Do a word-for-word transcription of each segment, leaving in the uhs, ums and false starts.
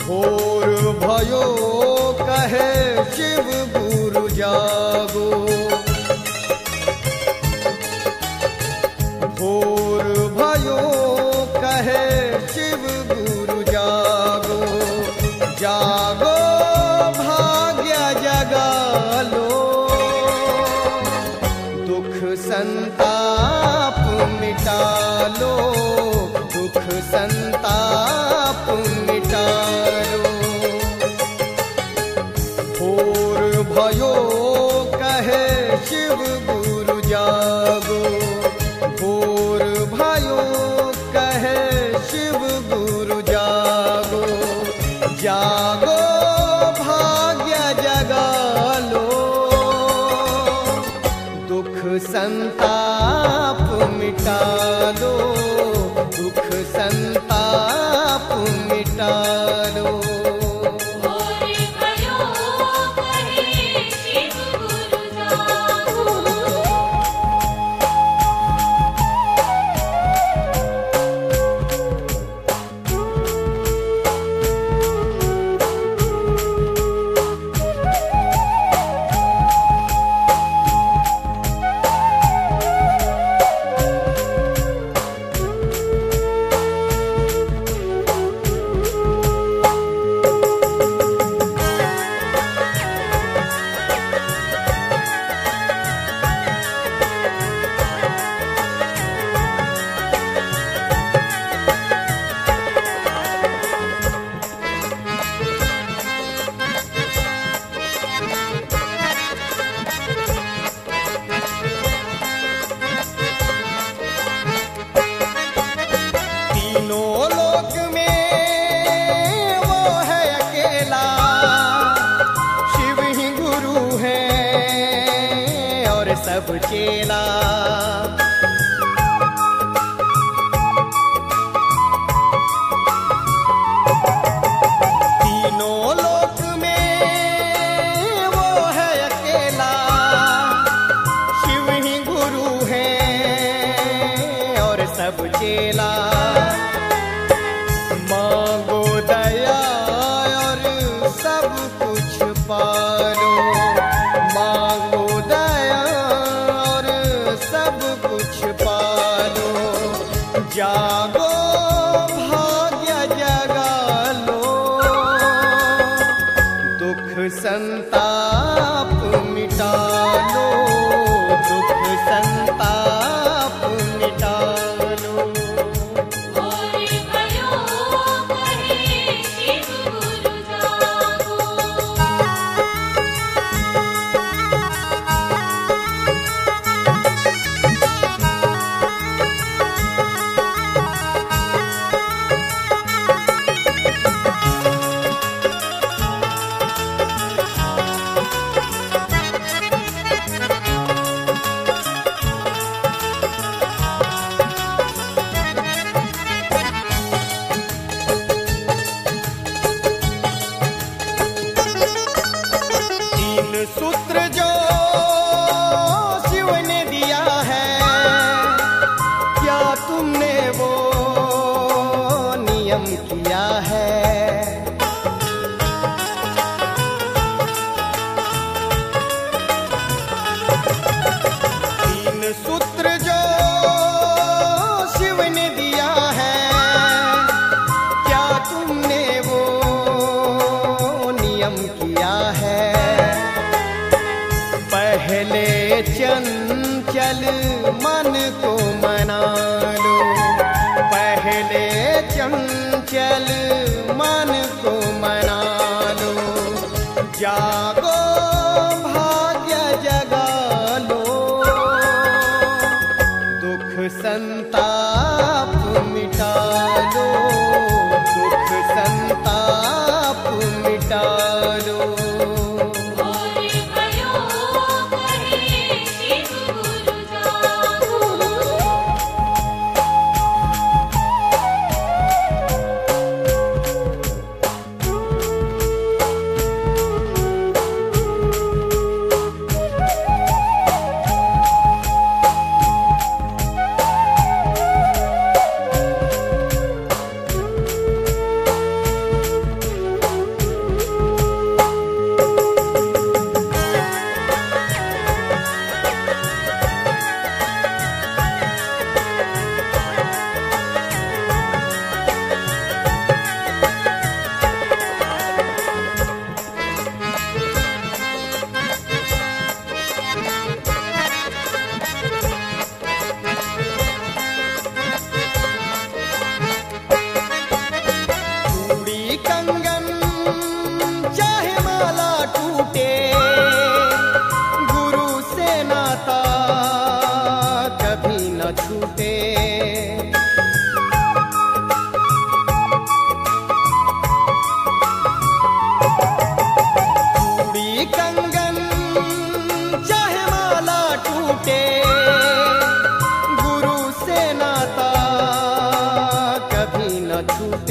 भोर भयो कहे शिव गुरु जागो, भोर भयो कहे शिव गुरु जागो, जागो भाग्य जगा लो, दुख संताप मिटा लो, दुख संताप मिटा लो। भोर भयो कहे शिव गुरु जागो, भोर भयो कहे शिव गुरु जागो, जागो भाग्य जगा लो, दुख संताप मिटा लो, दुख संताप मिटा लो। सब चेला तीनों लोक में वो है अकेला, शिव ही गुरु है और सब चेला। मांगो दया और सब कुछ पालो, मांगो दया सब कुछ पालो, जागो भाग्य जगा लो, दुख संताप मिटा लो, दुख संताप मिटा लो। सूत्र जो शिव ने दिया है, क्या तुमने वो नियम किया है? तीन सूत्र जो शिव ने दिया है, क्या तुमने वो नियम किया है? पहले चंचल मन को मना लो, पहले चंचल मन को मना लो, जागो भाग्य जगा लो, दुख संताप मिटा लो, दुख संताप मिटा लो।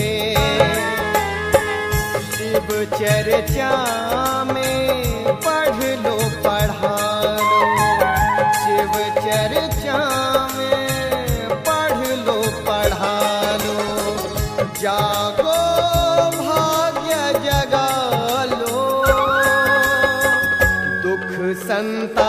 शिव चर्चा में पढ़ लो पढ़ा लो, शिव चर्चा में पढ़ लो पढ़ा लो, जागो भाग्य जगा लो, दुख संता